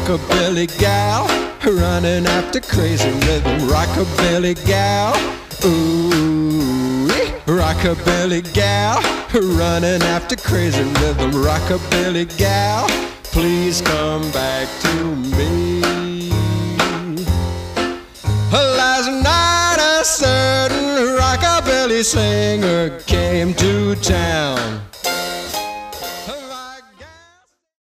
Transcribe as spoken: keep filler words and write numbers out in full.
rockabilly gal, running after crazy rhythm. Rockabilly gal, ooh, rockabilly gal, running after crazy rhythm. Rockabilly gal, please come back to me. Last night a certain rockabilly singer came to town.